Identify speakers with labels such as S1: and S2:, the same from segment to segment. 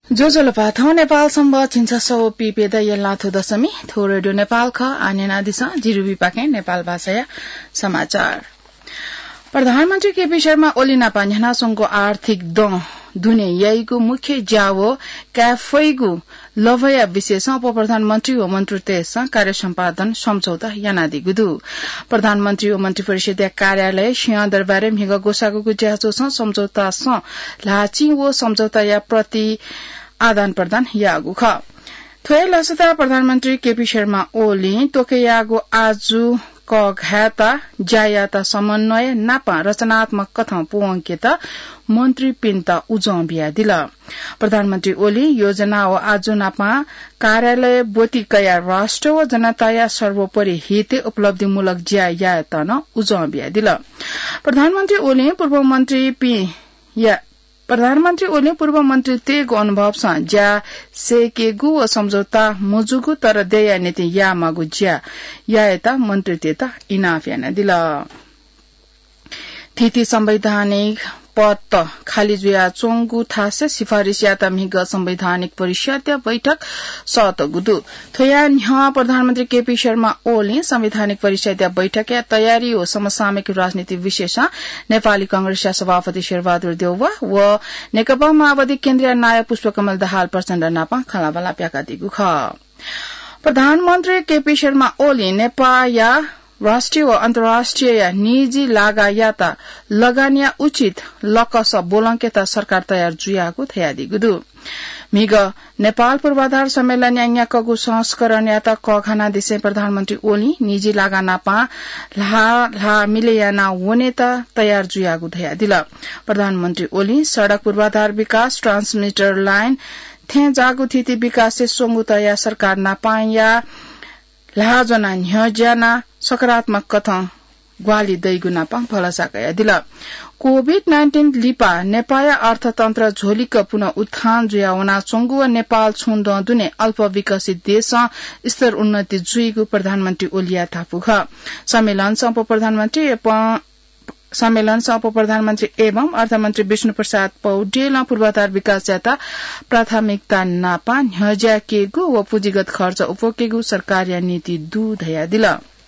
S1: जोजोलपाथौ नेपाल सम्ब छिन्ससो पिपेद यल्लाथो दशमी थो रेडियो नेपाल ख आनेना दिशा जिरुबी पाके नेपाल भाषा समाचार प्रधानमन्त्री केपी शर्मा ओली नापान्याना संघको आर्थिक दुने याईको मुख्य ज्यावो क्याफैगु लभया विशेष उप प्रधानमन्त्री ओ मन्त्रीतेस कार्य सम्पादन सम्झौता यानादि गुदु प्रधानमन्त्री ओ मन्त्री परिषद कार्यालय सिंह दरबार मिग गोसागुको ज्याचो सम्झौता लाची वो सम्झौता या प्रति आदान प्रदान यागु ख थोय लसता प्रधानमन्त्री केपी शर्मा ओली तोकेयागो आजु क घाता जायाता समन्वय नापा रचनात्मक कथं पुवंकेत मन्त्री पिन्ता उजम्बिया दिल प्रधानमन्त्री ओली योजना ओ आजु नापा कार्यालय बोती कया राष्ट्र व जनताया सर्वोपरि हित उपलब्धिमूलक ज्यायाता न उजम्बिया दिल प्रधानमन्त्री ओली पूर्व मन्त्री तेगो अनुभव स ज्या सेकेगु व सम्झौता मुजुगु तर देया नीति या मागु ज्या यायता मन्त्री तेता इनाफ याना दिल थिति संवैधानिक पद खाली जुया चोंगु थासे सिफारिश याता मिग संवैधानिक परिषद बैठक सत गुदु थोया न्ह प्रधानमन्त्री केपी शर्मा ओली संवैधानिक परिषद बैठक या तयारी ओ समसामयिक राजनीति विशेष नेपाली कांग्रेस सभापति शेरबहादुर देउवा व नेकपा माओवादी केन्द्रीय नायक पुष्पकमल दाहाल प्रचण्ड नापा खलाबला प्याका दिगु ख प्रधानमन्त्री केपी शर्मा ओली नेपाल या राष्ट्रिय व अन्तर्राष्ट्रिय निजी लागायाता लगानिया उचित लकस बोलंकेता सरकार तयार जुयाको थयादि गुदु मिग नेपाल पूर्वाधार सम्मेलन याङयाकगु संस्करण याता कखाना दिसे प्रधानमन्त्री ओली निजी लागाना पा ला मिलेयाना वनेता तयार जुयागु थया दिल प्रधानमन्त्री ओली सड़क पूर्वाधार विकास ट्रान्समिटर लाइन थे जागु थिति विकास से सोंगु तया सरकार ना पाया लाजना न्हज्याना सकारात्मक कथं ग्वाली दैगुना पा भलसाकया दिल कोभिड-19 लिपा नेपाया अर्थतन्त्र झोलिक पुनः उत्थान जुयावना चोंगु व नेपाल छुन्द दुने अल्प विकसित देश स्तर उन्नति जुइगु प्रधानमन्त्री ओलिया थापुख सम्मेलन उप प्रधानमन्त्री एवं अर्थमन्त्री विष्णु प्रसाद पौडेल पूर्वाधार विकास याता प्राथमिकता नापा न्हज्या केगु व पुँजीगत खर्च उपोकेगु सरकार या नीति दुधया दिल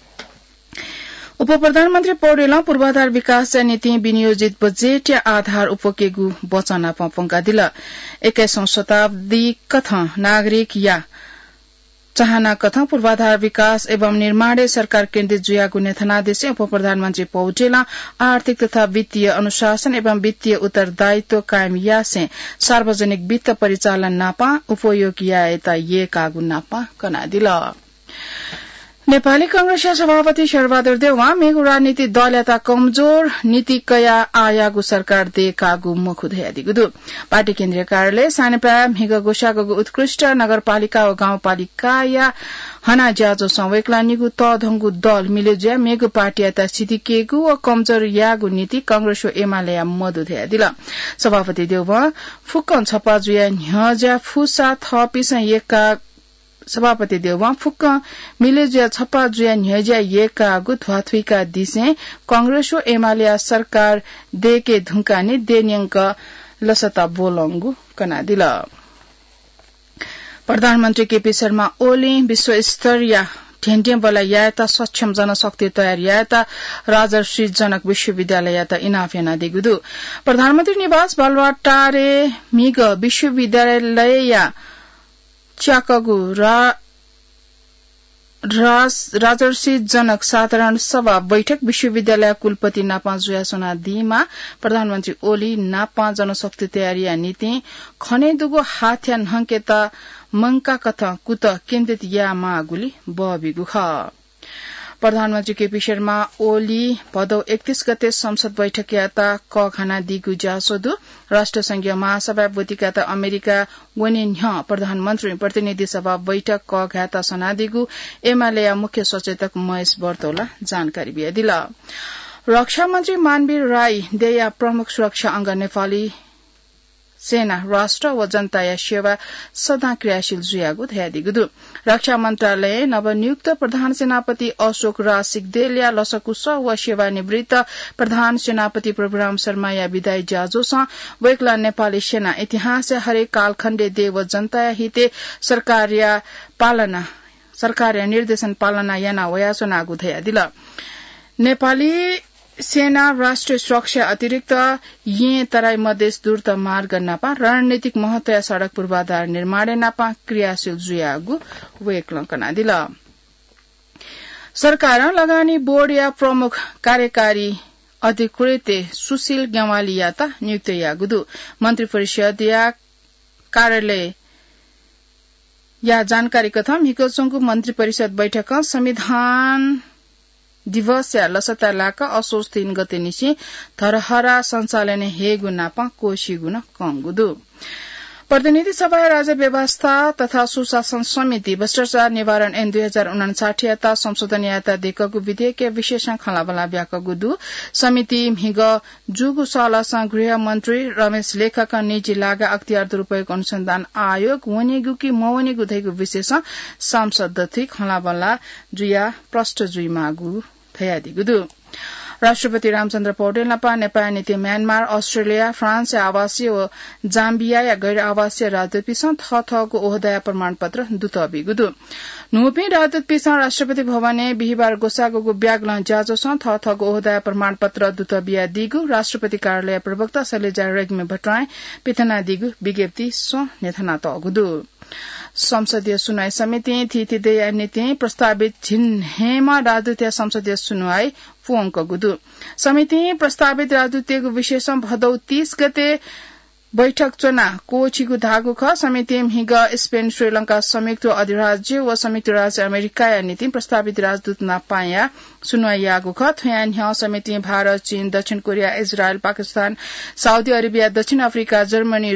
S1: उप प्रधानमन्त्री पौडेल पूर्वाधार विकास नीति विनियोजित बजेट या आधार उपोकेगु बचना पंका दिल 21औं शताब्दी कथं नागरिक या चाहना कथं पूर्वाधार विकास एवं निर्माण सरकार केन्द्रित जुयागु नेथनादेश उप प्रधानमन्त्री पौडेल आर्थिक तथा वित्तीय अनुशासन एवं वित्तीय उत्तरदायित्व कायम यासे सार्वजनिक वित्त परिचालन नापा उपयोग यायता ये कागु नापा कना दिल नेपाली कांग्रेस सभापति शेरबहादुर देउवा मेगु राजनीति दल याता कमजोर नीति कया आयागु सरकार दे कागु मुखुधया दिगुदु पार्टी केन्द्रीय कार्यालय सानेप्रा मेग गोसागु उत्कृष्ट नगरपालिका व गाउँपालिका या हना ज्याजो संवेकला निगु तधंगु दल मिलेज्या मेगु पार्टी याता सिदिकेगु व कमजोर यागु नीति कांग्रेस एमाले मधुधया दिल सभापति देउवा फुक्कन छपा जुया न्हज्या फुसा थपिस एका सभापति देउवा फुक्क मिलेजुया छप्पा जुया न्हज्या येका गुथवाथुइका दिसे कांग्रेस एमाले सरकार देके धुकाने देन्यंक लसता बोलंगु कना दिल प्रधानमन्त्री केपी शर्मा ओली विश्वस्तरीय ढेन्डेबला याता सक्षम जनशक्ति तयार याता राजर्षि जनक विश्वविद्यालय याता इनाफ याना दिगुदु प्रधानमन्त्री निवास बालवाटारे मिग विश्वविद्यालय या च्याकगु राजर्षि जनक साधारण सभा बैठक विश्वविद्यालय कुलपति नापा जुया सोनादीमा प्रधानमन्त्री ओली नापा जनशक्ति तयारी नीति खने दुगो हाथ्या नहंकेता मंका कथा कुत केन्द्रित या मागुली बबिगु ख प्रधानमन्त्री केपी शर्मा ओली भदौ 31 गते संसद बैठक याता क खाना दिगु जासोदु राष्ट्रसंघीय महासभा बोतिकाता अमेरिका वनिन्ह प्रधानमन्त्री प्रतिनिधि सभा बैठक क घाता सनादिगु एमाले मुख्य सचेतक महेश बर्तौला जानकारी बिया दिल रक्षा मन्त्री मानवीर राई देया प्रमुख सुरक्षा अंग नेपाली सेना राष्ट्र व जनता या सेवा सदा क्रियाशील जुयागु धयादिगुदु रक्षा मन्त्रालय नवनियुक्त प्रधान सेनापति अशोक राज सिगदेल या लसकु स व सेवानिवृत्त प्रधान सेनापति प्रभुराम शर्मा या विदाई जाजो स वेकला नेपाली सेना इतिहास हरेक कालखण्डे देव जनता हिते सरकार निर्देशन पालना याना वयासो नागु धयादिल नेपाली सेना राष्ट्रिय सुरक्षा अतिरिक्त ये तराई मधेस दूरत मार्ग नापा रणनीतिक महत्व सड़क पूर्वाधार निर्माण नापा क्रियाशील जुयागु वेकलंकना दिल सरकार लगानी बोर्ड या प्रमुख कार्यकारी अधिकृत सुशील ग्यावाली याता नियुक्त यागुदु मंत्री परिषद या कार्यालय या जानकारी कथा हिकोचंगु मंत्री परिषद बैठक संविधान दिवस या लसता लाका असोज 3 गते निसी धरहरा संचालन हेगु नापा कोशीगुन कंगुदु प्रतिनिधि सभा राज्य व्यवस्था तथा सुशासन समिति भ्रष्टाचार निवारण ऐन 2059 याता संशोधन याता देखगु विधेयक विशेषण खलाबला व्याकगुदु समिति हिग जुगु सालासा गृह मन्त्री रमेश लेखक निजी लागा अख्तियार दुरुपयोग अनुसन्धान आयोग वनेगु कि मवनेगु धैगु विशेषण सांसद दथि खलाबला जुया प्रष्ट जुई मागु थयादिगुदु राष्ट्रपति रामचन्द्र पौडेल नपा नेपाल नीति म्यानमार अस्ट्रेलिया फ्रान्स आवासीय व जाम्बिया या गैर आवासीय राजदूत पिसा थगु ओहदा प्रमाण पत्र दुतबिगुदु नुपी राजदूत पिसा राष्ट्रपति भवने बिहिबार गोसागुगु ब्यागल जाजोस थगु ओहदा प्रमाण पत्र दुतबिया दिगु राष्ट्रपति कार्यालय प्रवक्ता शैलजा रेग्मी भट्टराई पिथना दिगु विज्ञप्ति सो नेथना तगुदु संसदीय सुनवाई समिति थितिदे नीति प्रस्तावित झिन्हेमा राजदूतीय संसदीय सुनवाई फुंकगुदु समिति प्रस्तावित राजदूतीय विशेषण भदौ 30 गते बैठक चुना कोचिगु धागु ख समिति हिग स्पेन श्रीलंका संयुक्त अधिराज्य व संयुक्त राज्य अमेरिका या नीति प्रस्तावित राजदूत नापाया सुनवाई यागु ख थयान ह्या समिति भारत चीन दक्षिण Korea Israel Pakistan Saudi Arabia दक्षिण अफ्रिका जर्मनी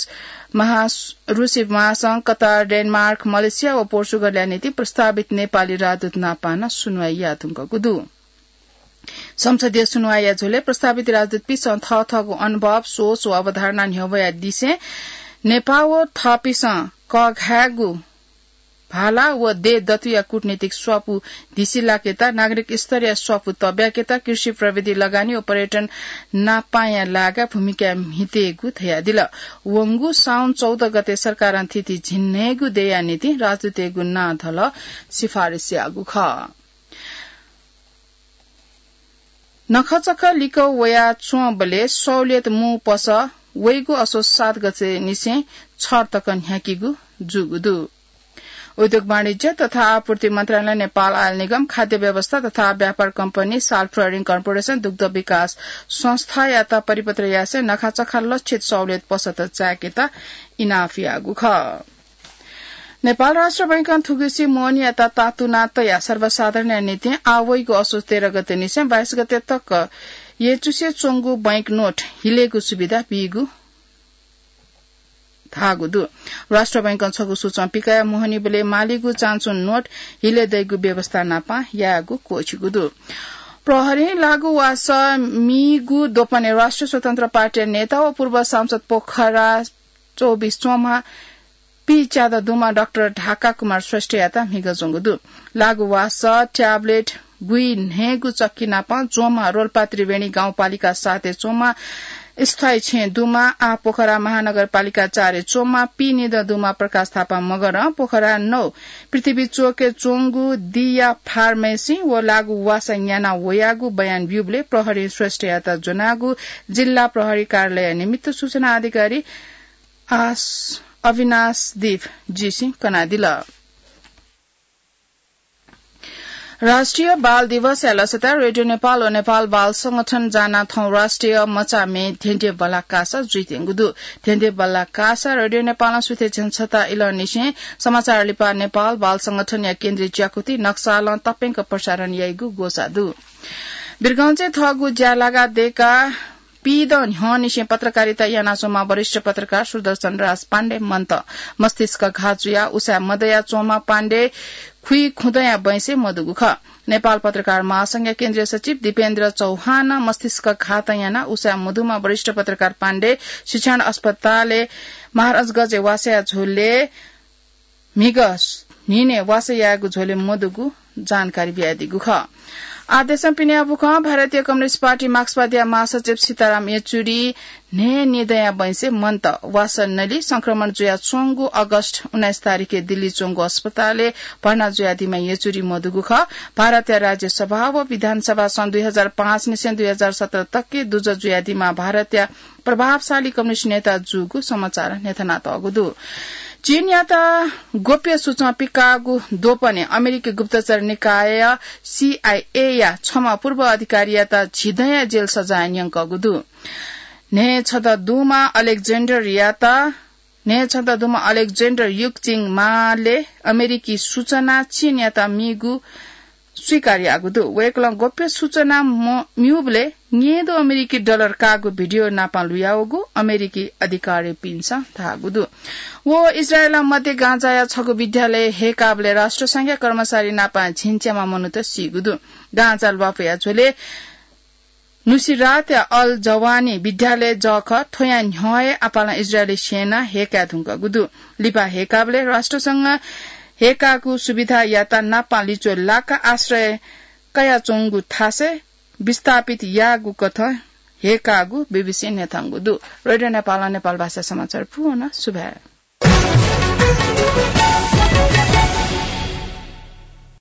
S1: रूसी महासंघ कतार डेनमार्क मलेसिया व पोर्चुगल या नीति प्रस्तावित नेपाली राजदूत नापाना सुनवाई यातुंकगुदु संसदीय सुनवाई झोले प्रस्तावित राजदूत पिस थगु अनुभव सोच व अवधारणा न्यवया दिसे नेपाल थपिस कघागु भाला व दे दतुया कूटनीतिक स्वापु धिसिलाकेता नागरिक स्तरीय स्वापु तब्याकेता कृषि प्रविधि लगानी व पर्यटन नापाया लागा भूमिका हितेगु थयादिल वंगु साउन 14 गते सरकार थिति झिन्नेगु देया नीति राजदूतेगु नाधल सिफारिस यागु ख नखचक लिको वया चोबले सौलियत मु पस वैगु असो 7 गते निसे छर तकन ह्याकिगु जुगुदु उद्योग वाणिज्य तथा आपूर्ति मन्त्रालय नेपाल आयल निगम खाद्य व्यवस्था तथा व्यापार कम्पनी साल ट्रेडिङ कर्पोरेशन दुग्ध विकास संस्था याता परिपत्र यासे नखाचखा लक्षित सौलियत पसत चाकेता इनाफियागु ख नेपाल राष्ट्र बैंक थुगुसी मोहन याता तातुनात या सर्वसाधारण नीति आवैगु असो 13 गते निसे 22 गते तक ये चुसे चोंगु बैंक नोट हिलेगु सुविधा पिगु धागुदु राष्ट्र बैंक छगु सूचना पिकाया मोहनी बले मालिगु चान्चुन नोट हिले दैगु व्यवस्था नापा यागु कोचिगुदु प्रहरी लागु वास मिगु दोपने राष्ट्रिय स्वतन्त्र पार्टी नेता व पूर्व सांसद पोखरा 24 चोमा पी चादा दुमा डाक्टर ढाका कुमार श्रेष्ठ याता हिगजंगुदु लागु वास ट्याब्लेट गुई नेगु चक्की नापा जोमा रोल्पा त्रिवेणी गाउँपालिका 7 चोमा स्थायी छे दुमा आ पोखरा महानगरपालिका 4 चोमा पी निद दुमा प्रकाश थापा मगर पोखरा 9 पृथ्वी चोके चोंगु दिया फार्मेसी व लागु वासा याना वयागु बयान ब्युबले प्रहरी श्रेष्ठ याता जनागु जिल्ला प्रहरी कार्यालय निमित्त सूचना अधिकारी अविनाश दीप जीसी कनादिल राष्ट्रिय बाल दिवस लसता रेडियो नेपाल और नेपाल बाल संगठन जाना थौ राष्ट्रिय मचा में धेंडे बला कासा जुइतेंगुदु धेंडे बला कासा रेडियो नेपाल सुथे जनसता इलनिसे समाचार लिपा नेपाल बाल संगठन या केन्द्रीय ज्याकुति नक्साल तपेंक प्रसारण याइगु गोसादु बिरगञ्जे थगु ज्यालागा देका पीद न्ह्यनिसे पत्रकारिता यानासोमा वरिष्ठ पत्रकार सुदर्शन राज पाण्डे मन्त मस्तिष्क घाचुया उषा मदया चोमा पाण्डे खुई खुदया बैंसे मधुगुख नेपाल पत्रकार महासंघ केन्द्रीय सचिव दीपेन्द्र चौहान मस्तिष्क घात याना उषा मधुमा वरिष्ठ पत्रकार पाण्डे शिक्षण अस्पताल महाराजगंज वासया झोले मिगस निने वासयागु झोले मधुगु जानकारी ब्यादिगु ख आदेश पिने बुख भारतीय कम्युनिस्ट पार्टी मार्क्सवादी महासचिव सीताराम येचुरी ने निदया बैंसे मन्त वासन नली संक्रमण जुया चोंगु अगस्त 19 तारिखे दिल्ली चोंगु अस्पताले भर्ना जुयादीमा येचुरी मधुगुख भारतीय राज्य सभा व विधानसभा सन् 2005 निसे 2017 तक्के दुज जुयादीमा भारतीय प्रभावशाली कम्युनिस्ट नेता जुगु समाचार नेथनात अगुदु चीन याता गोप्य सूचना पिकागु दोपने अमेरिकी गुप्तचर निकाय CIA या क्षमा पूर्व अधिकारी याता झिदया जेल सजाय न्यंक गुदु ने छद दुमा अलेक्जेन्डर युकचिङ माले अमेरिकी सूचना चीन याता मिगु स्वीकार्य आगुदु वेकलं गोप्य सूचना म्युबले न्येदो अमेरिकी डलर कागु भिडियो नापालुयागु अमेरिकी अधिकारी पिन्सा थागुदु वो इजरायल मध्य गाँजाया छगु विद्यालय हेकाबले राष्ट्रसंघीय कर्मचारी नापा झिन्च्यामा मनुत सिगुदु गाँजाल बापया झोले नुसिरात अल जवानी विद्यालय जख ठोया न्हय आपाला इजरायली सेना हेका धुंका गुदु लिपा हेकाबले राष्ट्रसंघ हेकागु सुविधा याता नापा लिचो लाका आश्रय कया चोंगु थासे विस्थापित यागु कथ हेकागु बीबीसी नेथांगुदु रेडियो नेपाल भाषा समाचार पुनः सुभा